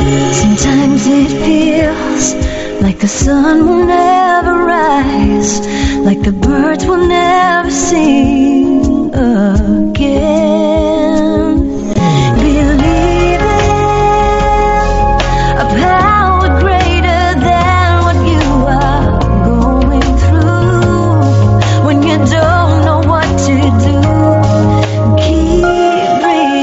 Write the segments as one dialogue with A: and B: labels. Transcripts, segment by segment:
A: Sometimes it feels like the sun will never rise, like the birds will never sing again. Believe in a power greater than what you are going through. When you don't know what to do, keep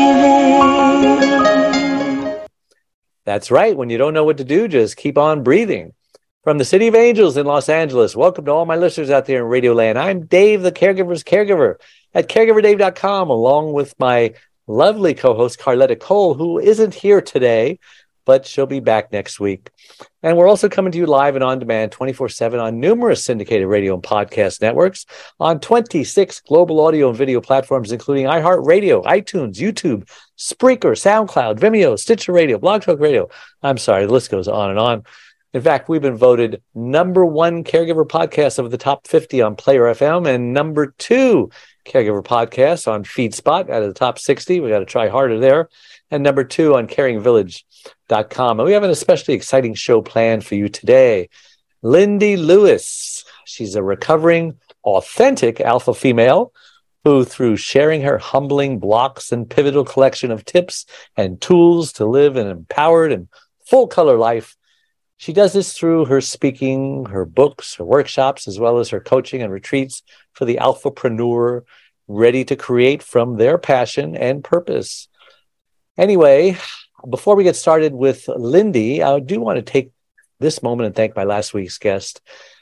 A: breathing.
B: That's right. When you don't know what to do, just keep on breathing. From the City of Angels in Los Angeles, welcome to all my listeners out there in Radio Land. I'm Dave, the caregiver's caregiver at caregiverdave.com, along with my lovely co-host, Carletta Cole, who isn't here today, but she'll be back next week. And we're also coming to you live and on demand 24/7 on numerous syndicated radio and podcast networks, on 26 global audio and video platforms, including iHeartRadio, iTunes, YouTube, Spreaker, SoundCloud, Vimeo, Stitcher Radio, Blog Talk Radio. I'm sorry, the list goes on and on. In fact, we've been voted #1 caregiver podcast of the top 50 on Player FM and #2 caregiver podcast on FeedSpot out of the top 60. We got to try harder there. And #2 on caringvillage.com. And we have an especially exciting show planned for you today. Lindy Lewis. She's a recovering, authentic alpha female who, through sharing her humbling blocks and pivotal collection of tips and tools to live an empowered and full color life, she does this through her speaking, her books, her workshops, as well as her coaching and retreats for the alphapreneur ready to create from their passion and purpose. Anyway, before we get started with Lindy, I do want to take this moment and thank my last week's guest,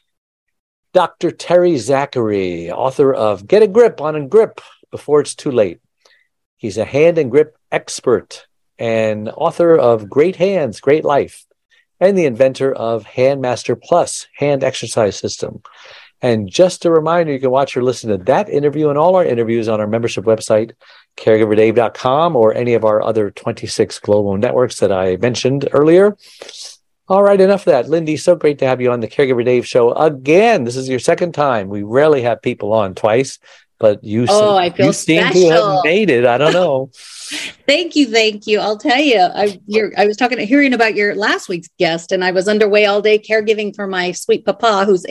B: Dr. Terry Zachary, author of Get a Grip on a Grip Before It's Too Late. He's a hand and grip expert and author of Great Hands, Great Life, and the inventor of Handmaster Plus hand exercise system. And just a reminder, you can watch or listen to that interview and all our interviews on our membership website, caregiverdave.com, or any of our other 26 global networks that I mentioned earlier. All right, enough of that. Lindy, so great to have you on the Caregiver Dave show again. This is your second time. We rarely have people on twice, but you seem to have made it. I don't know.
C: Thank you. I'll tell you, I was hearing about your last week's guest, and I was underway all day caregiving for my sweet papa, who's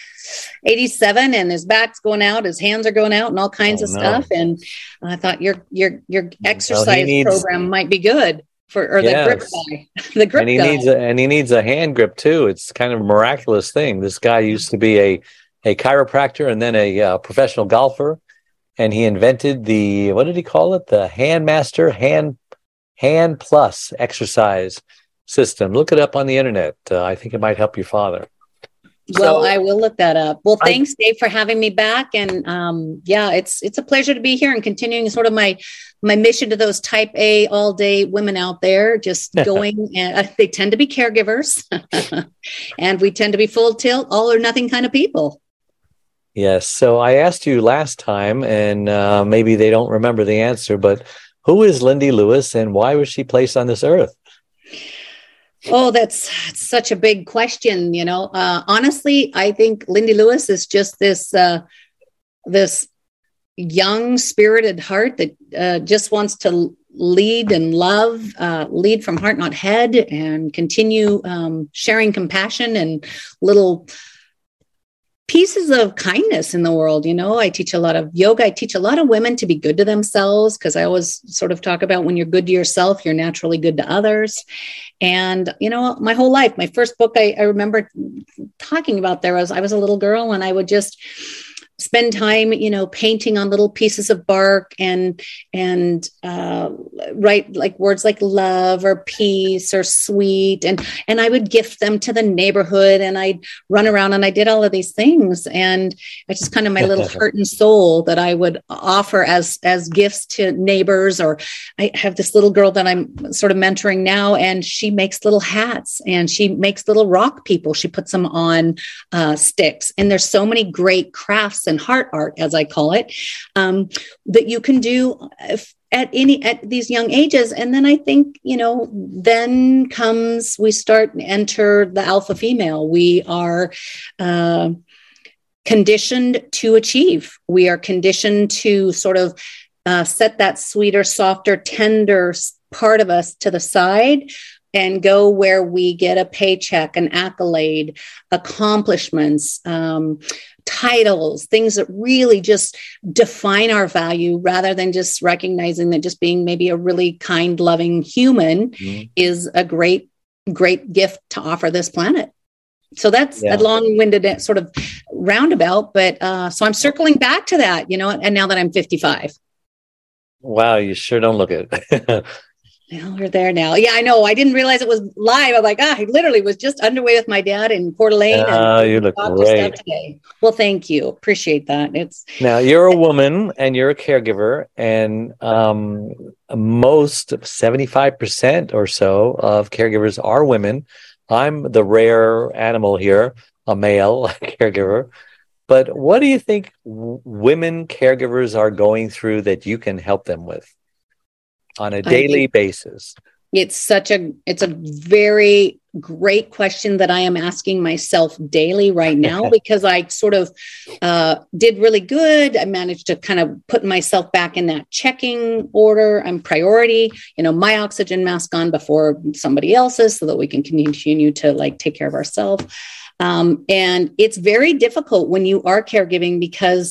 C: 87, and his back's going out, his hands are going out, and all kinds of stuff. And I thought your exercise program might be good the grip guy. The grip
B: and he
C: guy.
B: He needs a hand grip too. It's kind of a miraculous thing. This guy used to be a chiropractor and then a professional golfer. And he invented what did he call it? The Handmaster Hand Plus exercise system. Look it up on the internet. I think it might help your father.
C: Well, I will look that up. Well, thanks, Dave, for having me back. And it's a pleasure to be here and continuing sort of my mission to those type A all day women out there, just going, and they tend to be caregivers and we tend to be full tilt, all or nothing kind of people.
B: Yes. So I asked you last time, and maybe they don't remember the answer, but who is Lindy Lewis and why was she placed on this earth?
C: Oh, that's such a big question. Honestly, I think Lindy Lewis is just this young, spirited heart that just wants to lead and love, lead from heart, not head, and continue sharing compassion and little pieces of kindness in the world. I teach a lot of yoga. I teach a lot of women to be good to themselves, because I always sort of talk about when you're good to yourself, you're naturally good to others. And, my whole life, my first book, I remember talking about I was a little girl, and I would just spend time, painting on little pieces of bark and write like words like love or peace or sweet. And I would gift them to the neighborhood, and I'd run around and I did all of these things. And it's just kind of my little heart and soul that I would offer as gifts to neighbors. Or I have this little girl that I'm sort of mentoring now, and she makes little hats and she makes little rock people. She puts them on sticks. And there's so many great crafts and heart art, as I call it, that you can do at these young ages. And then I think, then we enter the alpha female. We are conditioned to achieve. We are conditioned to sort of set that sweeter, softer, tender part of us to the side and go where we get a paycheck, an accolade, accomplishments, titles, things that really just define our value, rather than just recognizing that just being maybe a really kind, loving human is a great gift to offer this planet. So that's a long-winded sort of roundabout, but so I'm circling back to that, and now that I'm 55.
B: Wow, you sure don't look it.
C: Well, we're there now. Yeah, I know. I didn't realize it was live. I'm like, I literally was just underway with my dad in Coeur d'Alene.
B: You look great
C: today. Well, thank you. Appreciate that.
B: Now you're a woman and you're a caregiver, and most 75% or so of caregivers are women. I'm the rare animal here, a male caregiver. But what do you think women caregivers are going through that you can help them with on a daily basis?
C: It's a very great question that I am asking myself daily right now, because I sort of did really good. I managed to kind of put myself back in that checking order. I'm priority, my oxygen mask on before somebody else's, so that we can continue to take care of ourselves. And it's very difficult when you are caregiving, because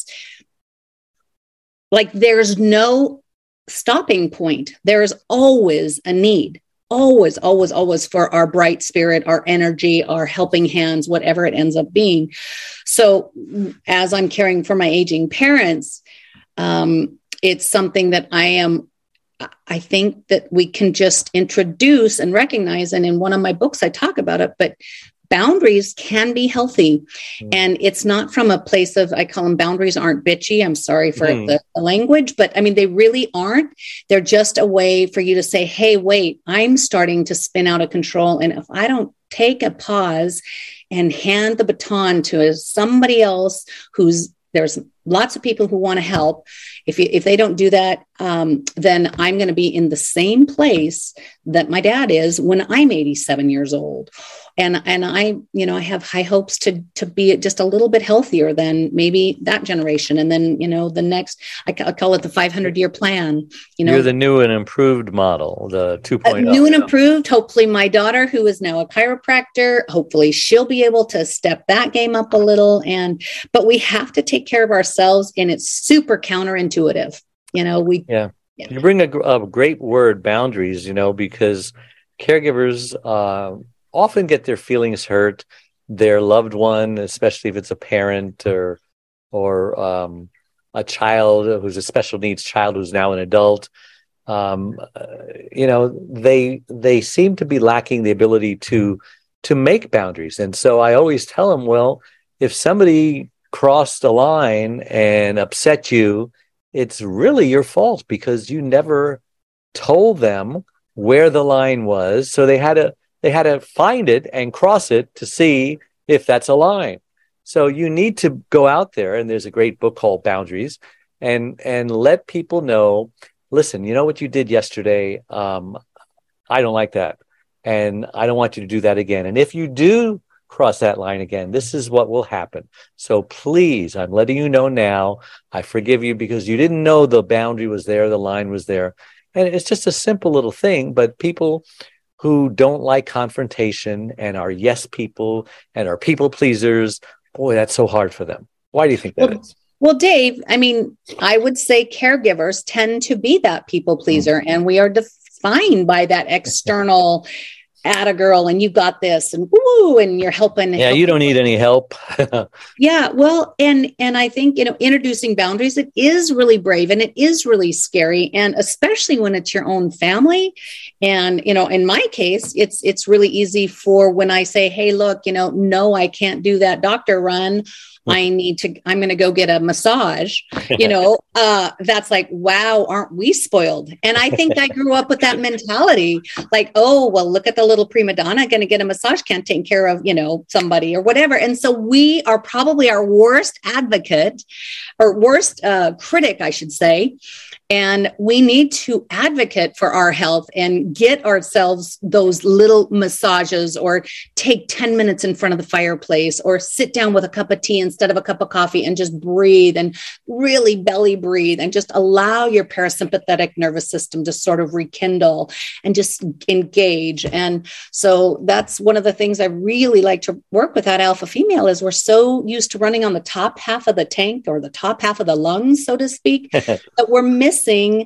C: there's no stopping point. There's always a need, always for our bright spirit, our energy, our helping hands, whatever it ends up being. So as I'm caring for my aging parents, it's something that I think that we can just introduce and recognize. And in one of my books, I talk about it, but boundaries can be healthy. And it's not from a place of, I call them boundaries aren't bitchy. I'm sorry for the language, but I mean, they really aren't. They're just a way for you to say, hey, wait, I'm starting to spin out of control. And if I don't take a pause and hand the baton to somebody else there's lots of people who want to help. If they don't do that, then I'm going to be in the same place that my dad is when I'm 87 years old. And I have high hopes to be just a little bit healthier than maybe that generation. And then, the next, I call it the 500-year plan.
B: You're the new and improved model, the 2.0.
C: New and improved. Hopefully my daughter, who is now a chiropractor, hopefully she'll be able to step that game up a little. But we have to take care of ourselves, and it's super counterintuitive. You
B: bring a great word, boundaries, because caregivers often get their feelings hurt. Their loved one, especially if it's a parent or a child who's a special needs child who's now an adult, they seem to be lacking the ability to make boundaries. And so I always tell them, well, if somebody crossed a line and upset you, it's really your fault, because you never told them where the line was. So they had to find it and cross it to see if that's a line. So you need to go out there, and there's a great book called Boundaries, and let people know, listen, you know what you did yesterday? I don't like that. And I don't want you to do that again. And if you do cross that line again, this is what will happen. So please, I'm letting you know now, I forgive you because you didn't know the boundary was there, the line was there. And it's just a simple little thing, but people who don't like confrontation and are yes people and are people pleasers, boy, that's so hard for them. Why do you think that is?
C: Well, Dave, I mean, I would say caregivers tend to be that people pleaser, and we are defined by that external atta girl, and you got this, and woo, and you're helping.
B: Yeah, you don't need any help.
C: Yeah, well, and I think, introducing boundaries, it is really brave and it is really scary, and especially when it's your own family. And in my case, it's really easy for when I say, hey, look, no, I can't do that doctor run. I'm going to go get a massage, that's like, wow, aren't we spoiled? And I think I grew up with that mentality, like, oh, well, look at the little prima donna going to get a massage, can't take care of, somebody or whatever. And so we are probably our worst advocate or worst critic, I should say. And we need to advocate for our health and get ourselves those little massages, or take 10 minutes in front of the fireplace, or sit down with a cup of tea instead of a cup of coffee and just breathe and really belly breathe and just allow your parasympathetic nervous system to sort of rekindle and just engage. And so that's one of the things I really like to work with that alpha female is we're so used to running on the top half of the tank or the top half of the lungs, so to speak, that we're missing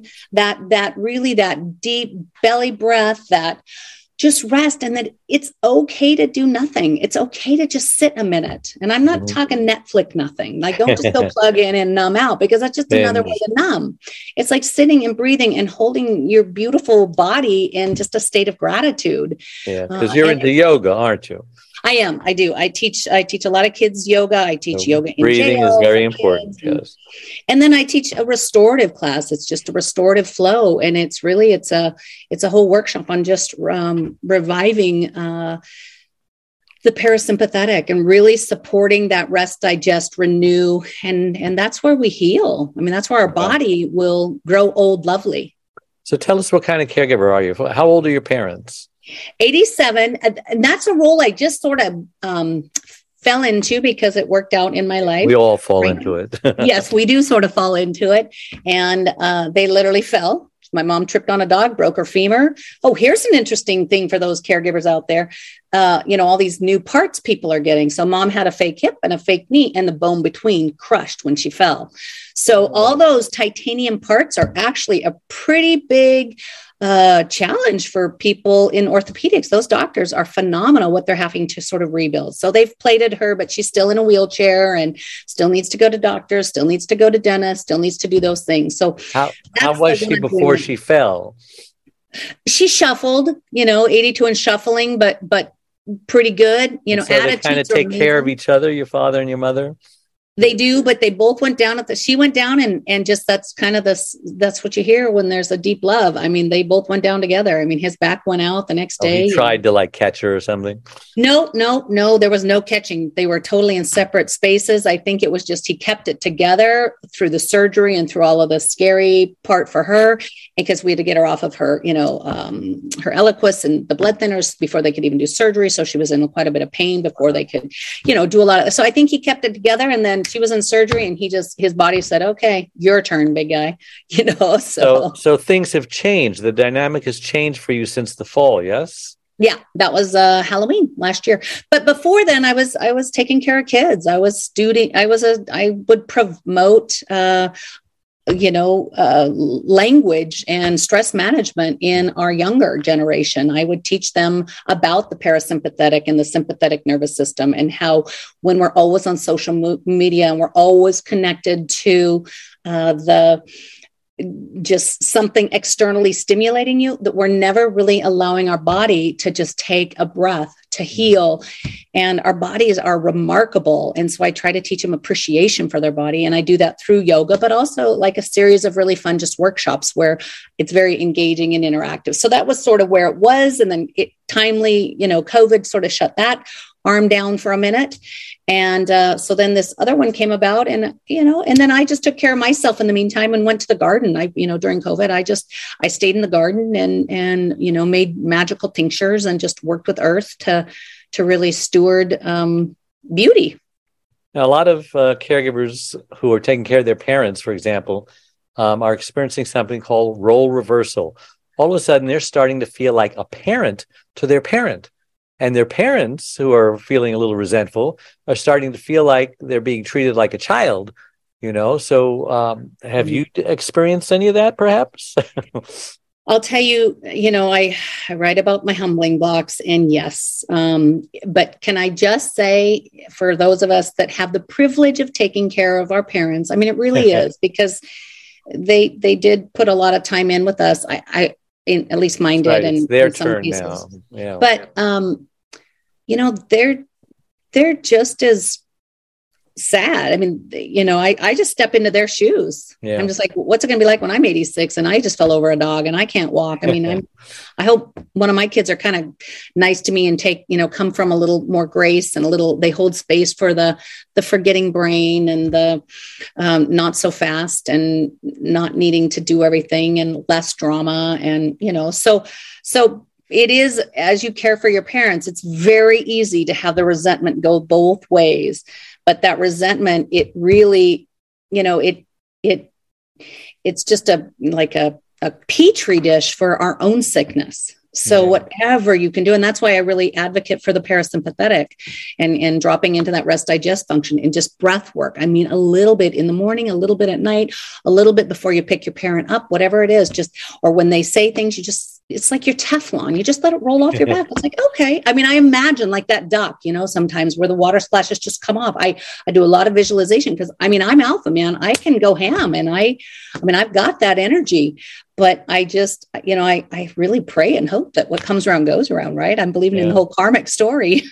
C: that really that deep belly breath, that just rest, and that it's okay to do nothing. It's okay to just sit a minute. And I'm not talking Netflix nothing. Like, don't just go plug in and numb out, because that's just another way to numb. It's like sitting and breathing and holding your beautiful body in just a state of gratitude.
B: Yeah, because you're into yoga, aren't you?
C: I am. I do. I teach a lot of kids yoga. I teach yoga in
B: breathing
C: jail
B: is very important. Yes.
C: And then I teach a restorative class. It's just a restorative flow. And it's really, it's a whole workshop on just reviving the parasympathetic and really supporting that rest, digest, renew. And that's where we heal. I mean, that's where our body will grow old, lovely.
B: So tell us, what kind of caregiver are you? How old are your parents?
C: 87. And that's a role I just sort of fell into because it worked out in my life.
B: We all fall into it.
C: Yes, we do sort of fall into it. And they literally fell. My mom tripped on a dog, broke her femur. Oh, here's an interesting thing for those caregivers out there. All these new parts people are getting. So mom had a fake hip and a fake knee, and the bone between crushed when she fell. So all those titanium parts are actually a pretty big challenge for people in orthopedics. Those doctors are phenomenal what they're having to sort of rebuild. So they've plated her, but she's still in a wheelchair and still needs to go to doctors, still needs to go to dentists, still needs to do those things. So
B: how was she before she fell?
C: She shuffled, 82 and shuffling, but pretty good.
B: So they kind of take care of each other, your father and your mother?
C: They do, but they both went down she went down and just, that's kind of that's what you hear when there's a deep love. I mean, they both went down together. I mean, his back went out the next day.
B: He tried to catch her or something?
C: No, there was no catching. They were totally in separate spaces. I think it was just, he kept it together through the surgery and through all of the scary part for her, because we had to get her off of her, her Eliquis and the blood thinners before they could even do surgery. So she was in quite a bit of pain before they could, do a lot of, so I think he kept it together, and then she was in surgery and his body said, okay, your turn, big guy, So
B: things have changed. The dynamic has changed for you since the fall. Yes.
C: Yeah, that was Halloween last year. But before then, I was taking care of kids. I would promote, language and stress management in our younger generation. I would teach them about the parasympathetic and the sympathetic nervous system, and how when we're always on social media and we're always connected to just something externally stimulating you, that we're never really allowing our body to just take a breath to heal. And our bodies are remarkable. And so I try to teach them appreciation for their body. And I do that through yoga, but also like a series of really fun just workshops where it's very engaging and interactive. So that was sort of where it was. And then COVID sort of shut that arm down for a minute. And so then this other one came about, and then I just took care of myself in the meantime and went to the garden. During COVID, I stayed in the garden and made magical tinctures and just worked with earth to really steward beauty.
B: Now, a lot of caregivers who are taking care of their parents, for example, are experiencing something called role reversal. All of a sudden, they're starting to feel like a parent to their parent. And their parents, who are feeling a little resentful, are starting to feel like they're being treated like a child, So have you experienced any of that, perhaps?
C: I'll tell you, I write about my humbling blocks, and yes. But can I just say, for those of us that have the privilege of taking care of our parents, I mean, it really is, because they did put a lot of time in with us. At least mine did. Right. And
B: it's their turn now. Yeah.
C: But, they're just as sad. I mean, I just step into their shoes.
B: Yeah.
C: I'm just like, what's it going to be like when I'm 86 and I just fell over a dog and I can't walk? I mean, I hope one of my kids are kind of nice to me and come from a little more grace and they hold space for the forgetting brain and the not so fast and not needing to do everything and less drama. And, so it is, as you care for your parents, it's very easy to have the resentment go both ways. But that resentment, it really, it's just a petri dish for our own sickness. So whatever you can do, and that's why I really advocate for the parasympathetic and dropping into that rest digest function and just breath work. I mean, a little bit in the morning, a little bit at night, a little bit before you pick your parent up, whatever it is, or when they say things, it's like your Teflon. You just let it roll off your back. It's like, okay. I mean, I imagine like that duck, sometimes where the water splashes just come off. I do a lot of visualization because I'm alpha, man. I can go ham and I've got that energy, but I just, I really pray and hope that what comes around goes around, right? I'm believing in the whole karmic story.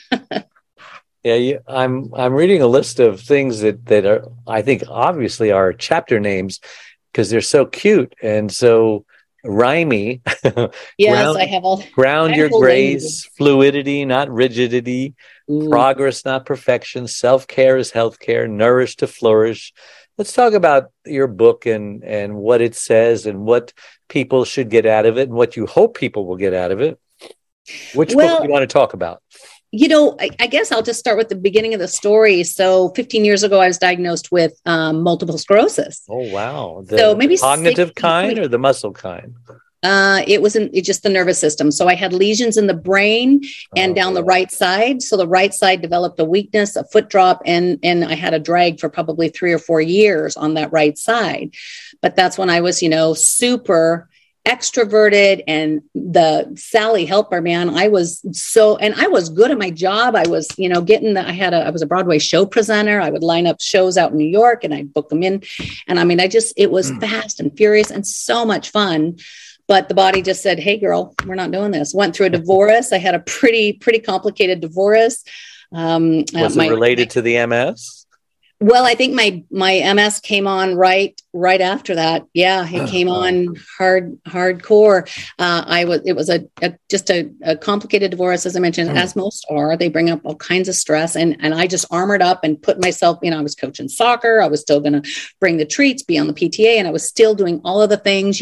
B: Yeah, I'm reading a list of things that are, I think, obviously are chapter names because they're so cute and so rhymey.
C: Yes, I have all.
B: Ground your grace, fluidity, not rigidity. Progress, not perfection. Self-care is healthcare. Nourish to flourish. Let's talk about your book and what it says and what people should get out of it and what you hope people will get out of it. Which book do you want to talk about?
C: I guess I'll just start with the beginning of the story. So 15 years ago, I was diagnosed with multiple sclerosis.
B: Oh, wow.
C: So maybe
B: cognitive kind or the muscle kind?
C: It was just the nervous system. So I had lesions in the brain and down the right side. So the right side developed a weakness, a foot drop, and I had a drag for probably 3 or 4 years on that right side. But that's when I was, super extroverted and the Sally Helper, man. I was good at my job. I was, I was a Broadway show presenter. I would line up shows out in New York and I'd book them in. And it was fast and furious and so much fun. But the body just said, hey, girl, we're not doing this. Went through a divorce. I had a pretty complicated divorce.
B: Was it related to the MS?
C: Well, I think my MS came on right after that. Yeah, it came on hardcore. It was just a complicated divorce, as I mentioned, as most are. They bring up all kinds of stress, and I just armored up and put myself. I was coaching soccer. I was still going to bring the treats, be on the PTA, and I was still doing all of the things,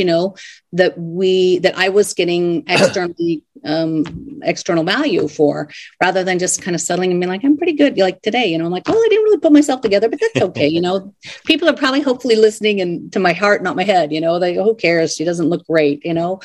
C: that I was getting external value for, rather than just kind of settling and being like, I'm pretty good. Like today, I'm like, well, I didn't really put myself together, but that's okay. People are probably hopefully listening and to my heart, not my head, who cares? She doesn't look great,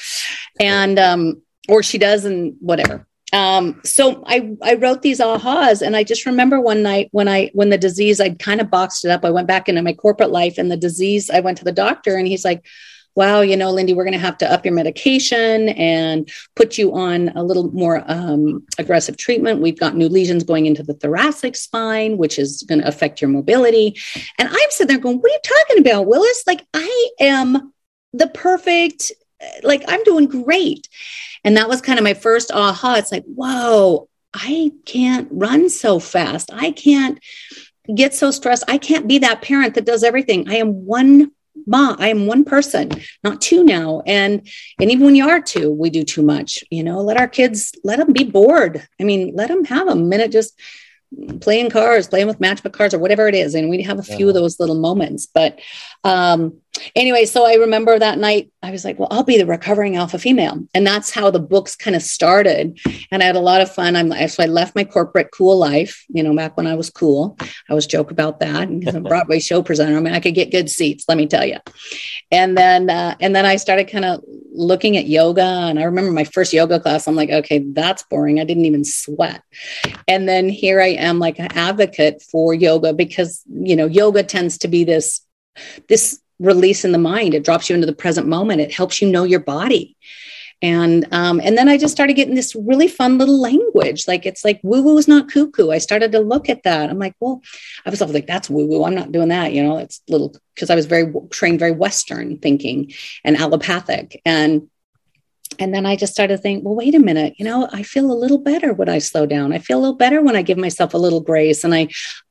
C: and, or she does and whatever. So I wrote these ahas, and I just remember one night when the disease, I'd kind of boxed it up. I went back into my corporate life, and the disease, I went to the doctor and he's like, wow, Lindy, we're going to have to up your medication and put you on a little more aggressive treatment. We've got new lesions going into the thoracic spine, which is going to affect your mobility. And I'm sitting there going, what are you talking about, Willis? Like, I am the perfect, I'm doing great. And that was kind of my first aha. It's like, whoa, I can't run so fast. I can't get so stressed. I can't be that parent that does everything. I am one mom. I am one person, not two now. And even when you are two, we do too much, let our kids, let them be bored. Let them have a minute, just playing cards, playing with matchbook cards or whatever it is. And we have a few of those little moments, but anyway, so I remember that night I was like, well, I'll be the recovering alpha female. And that's how the books kind of started. And I had a lot of fun. So I left my corporate cool life, back when I was cool. I always joke about that. And as a Broadway show presenter, I could get good seats, let me tell you. And then I started kind of looking at yoga. And I remember my first yoga class, I'm like, okay, that's boring. I didn't even sweat. And then here I am, like an advocate for yoga because, yoga tends to be this release in the mind. It drops you into the present moment. It helps you know your body. And then I just started getting this really fun little language. Like, it's like, woo-woo is not cuckoo. I started to look at that. I'm like, well, I was like, that's woo-woo. I'm not doing that. It's little, because I was trained very Western thinking and allopathic. And then I just started to think, well, wait a minute, I feel a little better when I slow down. I feel a little better when I give myself a little grace and I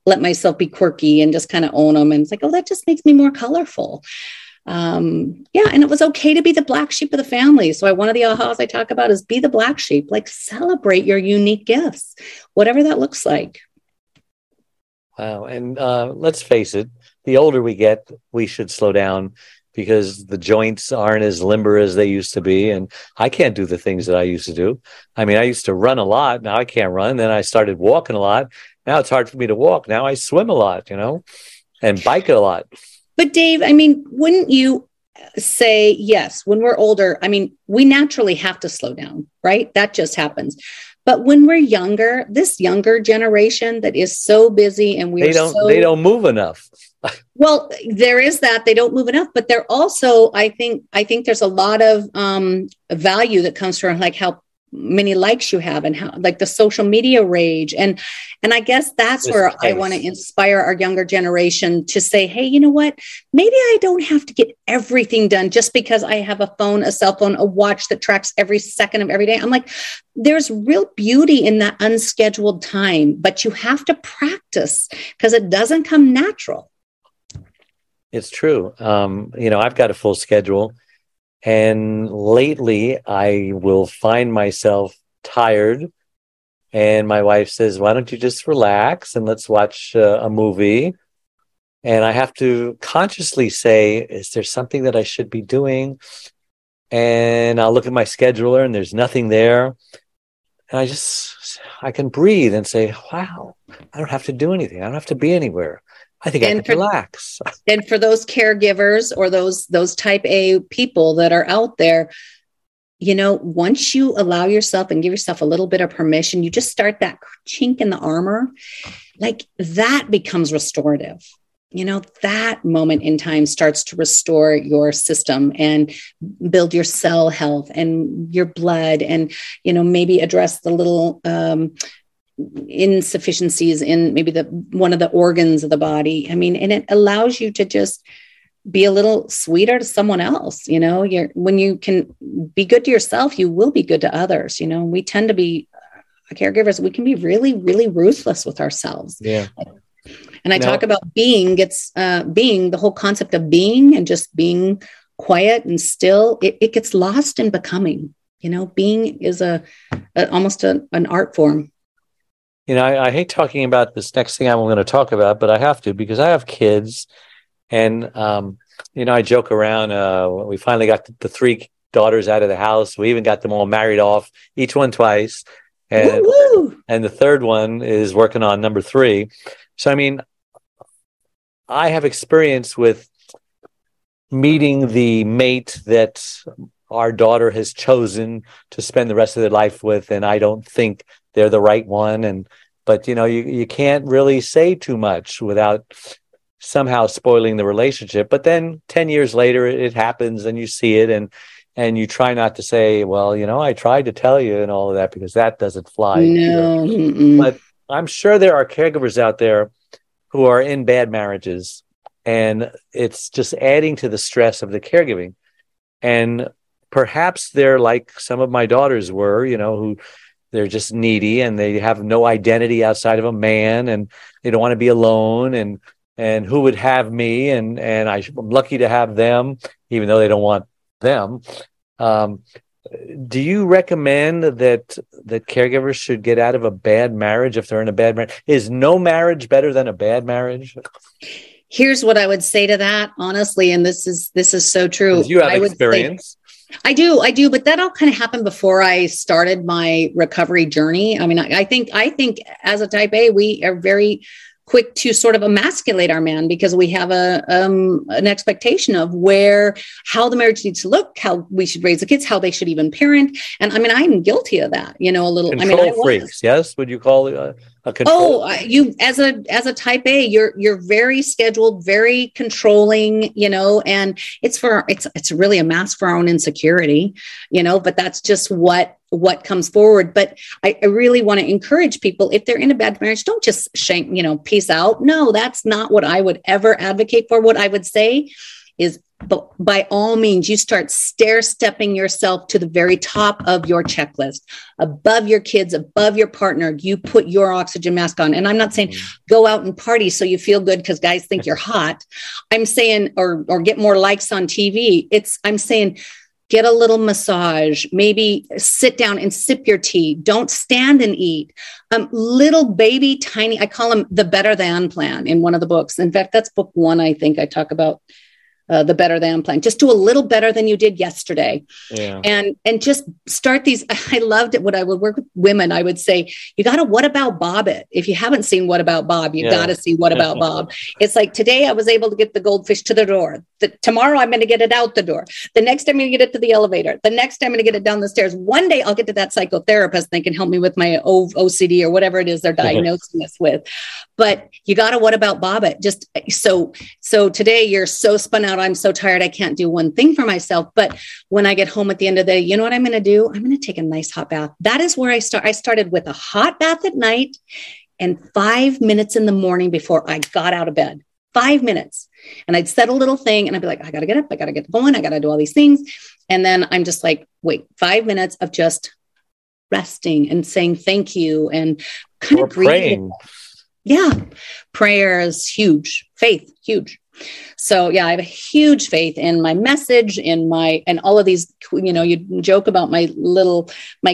C: let myself be quirky and just kind of own them. And it's like, oh, that just makes me more colorful. And it was okay to be the black sheep of the family. So one of the ahas I talk about is be the black sheep, like celebrate your unique gifts, whatever that looks like.
B: Wow. And let's face it, the older we get, we should slow down because the joints aren't as limber as they used to be. And I can't do the things that I used to do. I mean, I used to run a lot. Now I can't run. Then I started walking a lot. Now it's hard for me to walk. Now I swim a lot, and bike a lot.
C: But Dave, I mean, wouldn't you say, yes, when we're older, I mean, we naturally have to slow down, right? That just happens. But when we're younger, this younger generation that is so busy and they
B: don't move enough.
C: Well, there is that they don't move enough, but they're also, I think there's a lot of value that comes from like how many likes you have and how like the social media rage. And I guess that's where I want to inspire our younger generation to say, hey, you know what? Maybe I don't have to get everything done just because I have a phone, a cell phone, a watch that tracks every second of every day. I'm like, there's real beauty in that unscheduled time, but you have to practice because it doesn't come natural.
B: It's true. I've got a full schedule. And lately, I will find myself tired. And my wife says, why don't you just relax and let's watch a movie? And I have to consciously say, is there something that I should be doing? And I'll look at my scheduler and there's nothing there. And I can breathe and say, wow, I don't have to do anything. I don't have to be anywhere. I think I can relax.
C: And for those caregivers or those type A people that are out there, once you allow yourself and give yourself a little bit of permission, you just start that chink in the armor, like that becomes restorative. That moment in time starts to restore your system and build your cell health and your blood and, maybe address the little, insufficiencies in maybe one of the organs of the body. I mean, and it allows you to just be a little sweeter to someone else. When you can be good to yourself, you will be good to others. We tend to be caregivers. We can be really, really ruthless with ourselves.
B: Yeah.
C: And I talk about being the whole concept of being and just being quiet and still, it gets lost in becoming. Being is almost an art form.
B: I hate talking about this next thing I'm going to talk about, but I have to because I have kids. And, I joke around. We finally got the 3 daughters out of the house. We even got them all married off, each one twice. And, and the third one is working on number 3. So, I mean, I have experience with meeting the mate that our daughter has chosen to spend the rest of their life with. And I don't think they're the right one. But you can't really say too much without somehow spoiling the relationship. But then 10 years later, it happens and you see it and you try not to say, well, I tried to tell you and all of that because that doesn't fly.
C: No.
B: But I'm sure there are caregivers out there who are in bad marriages and it's just adding to the stress of the caregiving. And perhaps they're like some of my daughters were, who they're just needy and they have no identity outside of a man and they don't want to be alone and who would have me and I'm lucky to have them, even though they don't want them. Do you recommend that caregivers should get out of a bad marriage if they're in a bad marriage? Is no marriage better than a bad marriage?
C: Here's what I would say to that, honestly, and this is so true.
B: You have experience.
C: I do, but that all kind of happened before I started my recovery journey. I mean, I think as a type A, we are very quick to sort of emasculate our man because we have an expectation of how the marriage needs to look, how we should raise the kids, how they should even parent. And I mean, I'm guilty of that, a little.
B: Control freaks, yes? Would you call it a control?
C: You as a type A, you're very scheduled, very controlling, and it's really a mask for our own insecurity, but that's just what comes forward. But I really want to encourage people, if they're in a bad marriage, don't just peace out. No, that's not what I would ever advocate for. What I would say is by all means, you start stair-stepping yourself to the very top of your checklist, above your kids, above your partner. You put your oxygen mask on. And I'm not saying go out and party so you feel good because guys think you're hot. I'm saying, or get more likes on TV. I'm saying, get a little massage, maybe sit down and sip your tea. Don't stand and eat. Little baby, tiny, I call them the better than plan in one of the books. In fact, that's book 1. I think I talk about the better than plan. Just do a little better than you did yesterday. Yeah. And just start these. I loved it when I would work with women. I would say, you got to what about Bob it? If you haven't seen What About Bob, you got to see What About Bob. It's like, today I was able to get the goldfish to the door. Tomorrow I'm going to get it out the door. The next time I'm going to get it to the elevator. The next time I'm going to get it down the stairs. One day I'll get to that psychotherapist and they can help me with my OCD or whatever it is they're diagnosing us with. But you got to what about Bob it? Just so today you're so spun out. I'm so tired. I can't do one thing for myself. But when I get home at the end of the day, you know what I'm going to do? I'm going to take a nice hot bath. That is where I start. I started with a hot bath at night and 5 minutes in the morning before I got out of bed. 5 minutes. And I'd set a little thing and I'd be like, I got to get up. I got to get going. I got to do all these things. And then I'm just like, wait, 5 minutes of just resting and saying thank you and kind of
B: praying.
C: Yeah. Prayer is huge. Faith, huge. So yeah, I have a huge faith in my message, and all of these, you joke about my little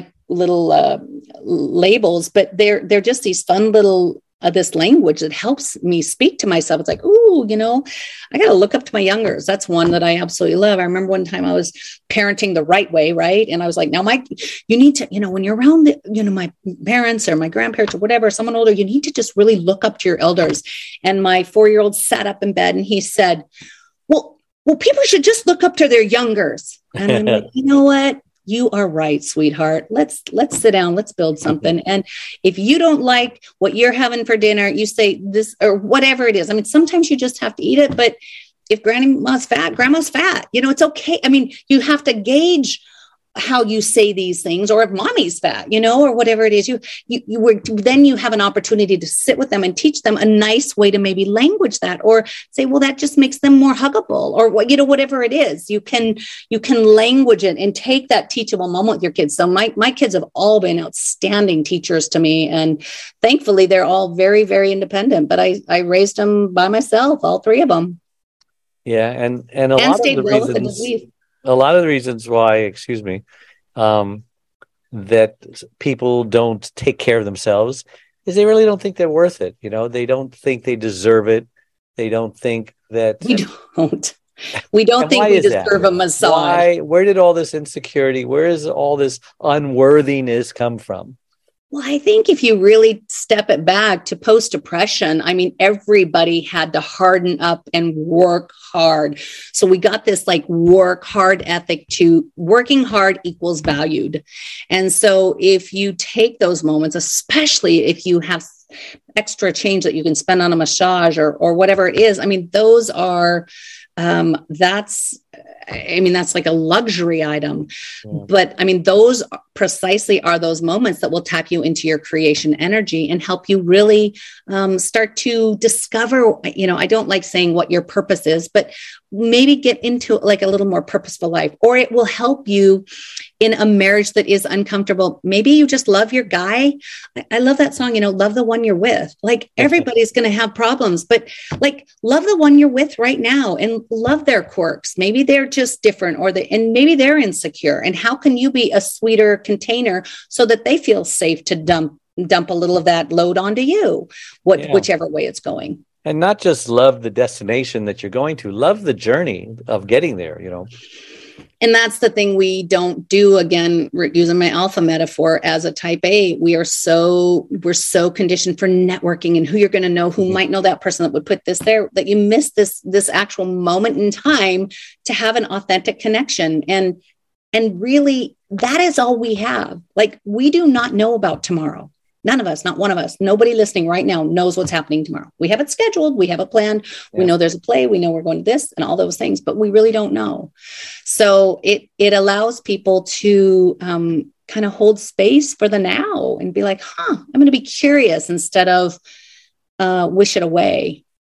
C: labels, but they're just these fun little, this language that helps me speak to myself. It's like, ooh, I got to look up to my youngers. That's one that I absolutely love. I remember one time I was parenting the right way. Right. And I was like, now Mike, you need to, when you're around my parents or my grandparents or whatever, someone older, you need to just really look up to your elders. And my 4-year-old sat up in bed and he said, well, people should just look up to their youngers. And I'm like, you know what? You are right, sweetheart. Let's sit down. Let's build something. And if you don't like what you're having for dinner, you say this or whatever it is. I mean, sometimes you just have to eat it. But if grandma's fat, it's okay. I mean, you have to gauge how you say these things, or if mommy's fat, or whatever it is, then you have an opportunity to sit with them and teach them a nice way to maybe language that, or say, well, that just makes them more huggable, or whatever it is, you can language it and take that teachable moment with your kids. So my kids have all been outstanding teachers to me. And thankfully they're all very, very independent, but I raised them by myself, all 3 of them.
B: Yeah. And a lot of the reasons, a lot of the reasons why, that people don't take care of themselves is they really don't think they're worth it. They don't think they deserve it. They don't think that
C: we don't think we deserve a massage.
B: Where did all this insecurity, where is all this unworthiness come from?
C: Well, I think if you really step it back to post-depression, I mean, everybody had to harden up and work hard. So we got this like work hard ethic to working hard equals valued. And so if you take those moments, especially if you have extra change that you can spend on a massage or whatever it is, I mean, those are, that's like a luxury item, but I mean, those precisely are those moments that will tap you into your creation energy and help you really start to discover, I don't like saying what your purpose is, but maybe get into like a little more purposeful life, or it will help you in a marriage that is uncomfortable. Maybe you just love your guy. I love that song, love the one you're with. Like everybody's going to have problems, but like love the one you're with right now and love their quirks. Maybe they're just different and maybe they're insecure. And how can you be a sweeter container so that they feel safe to dump a little of that load onto you, whichever way it's going.
B: And not just love the destination that you're going to, love the journey of getting there,
C: And that's the thing we don't do. Again, using my alpha metaphor as a type A, we're so conditioned for networking and who you're going to know, who might know that person that would put this there, that you miss this actual moment in time to have an authentic connection. And really, that is all we have. Like, we do not know about tomorrow. None of us, not one of us, nobody listening right now knows what's happening tomorrow. We have it scheduled. We have it planned. Yeah. We know there's a play. We know we're going to this and all those things, but we really don't know. So it allows people to kind of hold space for the now and be like, I'm going to be curious instead of wish it away.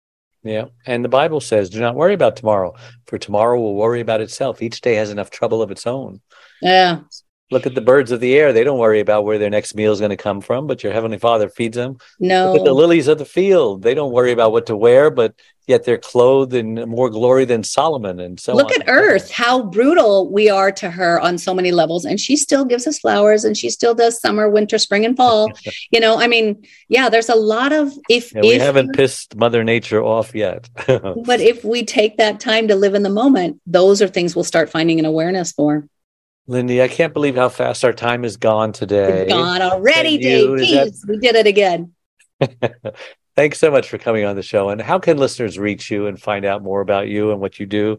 B: Yeah. And the Bible says, do not worry about tomorrow, for tomorrow will worry about itself. Each day has enough trouble of its own.
C: Yeah.
B: Look at the birds of the air. They don't worry about where their next meal is going to come from, but your Heavenly Father feeds them. Look at the
C: No.
B: lilies of the field. They don't worry about what to wear, but yet they're clothed in more glory than Solomon, and so
C: Look
B: on.
C: at Earth, how brutal we are to her on so many levels. And she still gives us flowers, and she still does summer, winter, spring, and fall. I mean, yeah, there's a lot of
B: We haven't pissed Mother Nature off yet.
C: but if we take that time to live in the moment, those are things we'll start finding an awareness for.
B: Lindy, I can't believe how fast our time is gone today.
C: It's gone already, Dave. Jeez, we did it again.
B: Thanks so much for coming on the show. And how can listeners reach you and find out more about you and what you do?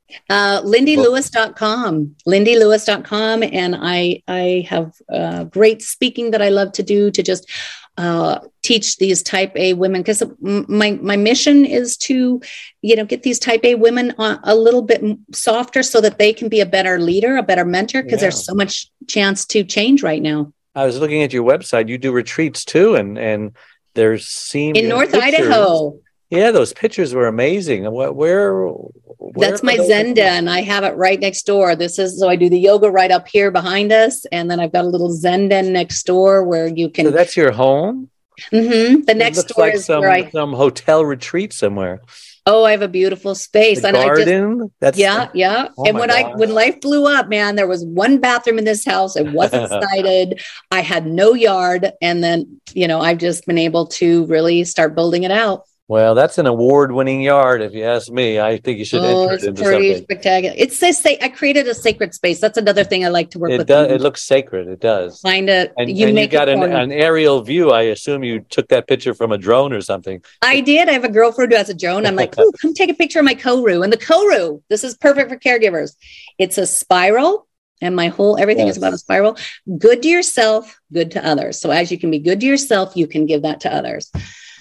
C: LindyLewis.com. LindyLewis.com. And I have great speaking that I love to do to just teach these type A women, because my mission is to, get these type A women a little bit softer so that they can be a better leader, a better mentor, because there's so much chance to change right now.
B: I was looking at your website. You do retreats too. And there's
C: in North Idaho.
B: Yeah, those pictures were amazing. Where
C: that's my Zen den. I have it right next door. So I do the yoga right up here behind us, and then I've got a little Zen den next door where you can.
B: So that's your home?
C: Mm-hmm. The next door
B: like
C: is
B: some hotel retreat somewhere.
C: Oh, I have a beautiful space.
B: The garden.
C: Yeah.
B: Oh,
C: and when life blew up, man, there was one bathroom in this house. It wasn't sided. I had no yard, and then I've just been able to really start building it out.
B: Well, that's an award-winning yard, if you ask me. I think you should enter it into
C: pretty
B: something.
C: Spectacular. I created a sacred space. That's another thing I like to work with.
B: It looks sacred. It does.
C: Find it.
B: And you got an aerial view. I assume you took that picture from a drone or something.
C: I did. I have a girlfriend who has a drone. I'm like, ooh, come take a picture of my Koru. And the Koru, this is perfect for caregivers. It's a spiral. And everything is about a spiral. Good to yourself, good to others. So as you can be good to yourself, you can give that to others.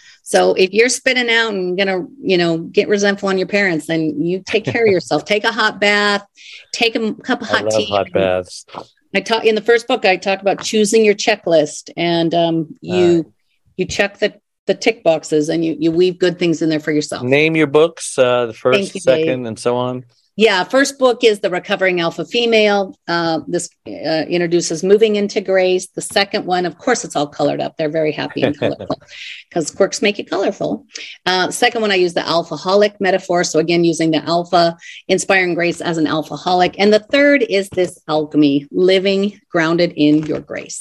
C: So if you're spitting out and gonna, get resentful on your parents, then you take care of yourself. Take a hot bath, take a cup of hot tea.
B: Hot baths.
C: I talk in the first book. I talk about choosing your checklist, and you check the tick boxes, and you weave good things in there for yourself.
B: Name your books, the first, second, and so on.
C: Yeah, first book is The Recovering Alpha Female. This introduces moving into grace. The second one, of course, it's all colored up. They're very happy and colorful because quirks make it colorful. Second one, I use the alphaholic metaphor. So again, using the alpha, inspiring grace as an alphaholic. And the third is this alchemy, living grounded in your grace.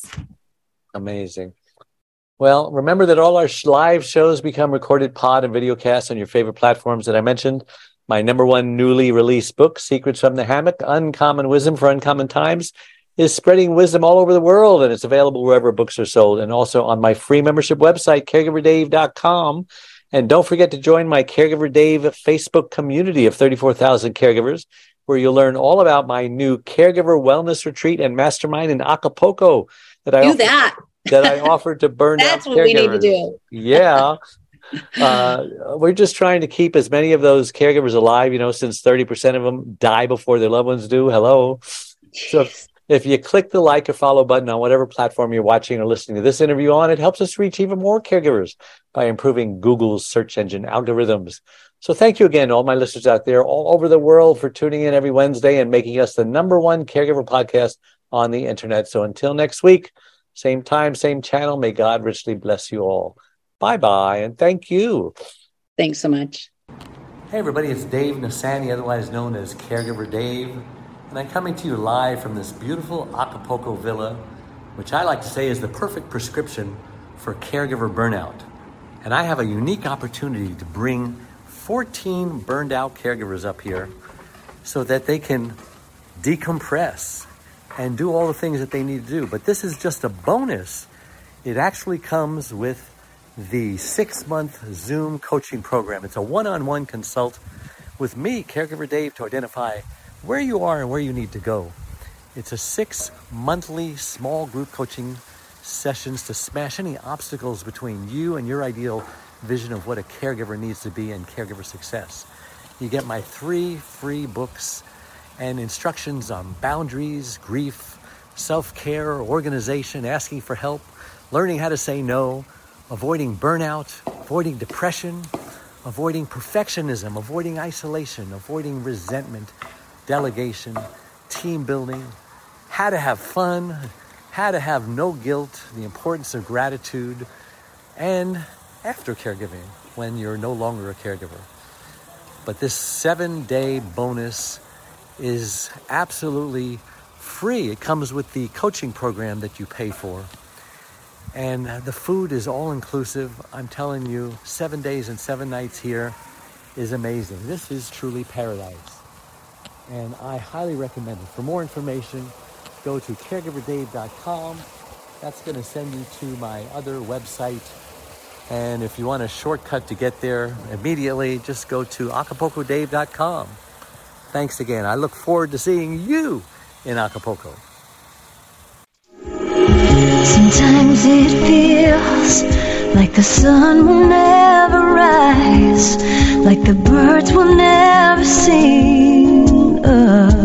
B: Amazing. Well, remember that all our live shows become recorded pod and video casts on your favorite platforms that I mentioned. My #1 newly released book, Secrets from the Hammock, Uncommon Wisdom for Uncommon Times, is spreading wisdom all over the world, and it's available wherever books are sold, and also on my free membership website, caregiverdave.com. And don't forget to join my Caregiver Dave Facebook community of 34,000 caregivers, where you'll learn all about my new Caregiver Wellness Retreat and Mastermind in Acapulco that I offered to burn out caregivers.
C: That's what we need to do.
B: Yeah. We're just trying to keep as many of those caregivers alive, since 30% of them die before their loved ones do. Hello. So if you click the like or follow button on whatever platform you're watching or listening to this interview on, it helps us reach even more caregivers by improving Google's search engine algorithms. So thank you again, all my listeners out there all over the world, for tuning in every Wednesday and making us the #1 caregiver podcast on the internet. So until next week, same time, same channel, may God richly bless you all. Bye-bye, and thank you.
C: Thanks so much.
B: Hey, everybody, it's Dave Nasani, otherwise known as Caregiver Dave, and I'm coming to you live from this beautiful Acapulco villa, which I like to say is the perfect prescription for caregiver burnout. And I have a unique opportunity to bring 14 burned out caregivers up here so that they can decompress and do all the things that they need to do. But this is just a bonus. It actually comes with the 6-month Zoom coaching program. It's a one-on-one consult with me, Caregiver Dave, to identify where you are and where you need to go. It's a 6 monthly small group coaching sessions to smash any obstacles between you and your ideal vision of what a caregiver needs to be and caregiver success. You get my 3 free books and instructions on boundaries, grief, self-care, organization, asking for help, learning how to say no, avoiding burnout, avoiding depression, avoiding perfectionism, avoiding isolation, avoiding resentment, delegation, team building, how to have fun, how to have no guilt, the importance of gratitude, and after caregiving, when you're no longer a caregiver. But this 7-day bonus is absolutely free. It comes with the coaching program that you pay for. And the food is all inclusive. I'm telling you, 7 days and 7 nights here is amazing. This is truly paradise. And I highly recommend it. For more information, go to caregiverdave.com. That's going to send you to my other website. And if you want a shortcut to get there immediately, just go to acapulcodave.com. Thanks again. I look forward to seeing you in Acapulco.
A: Sometimes it feels like the sun will never rise, like the birds will never sing.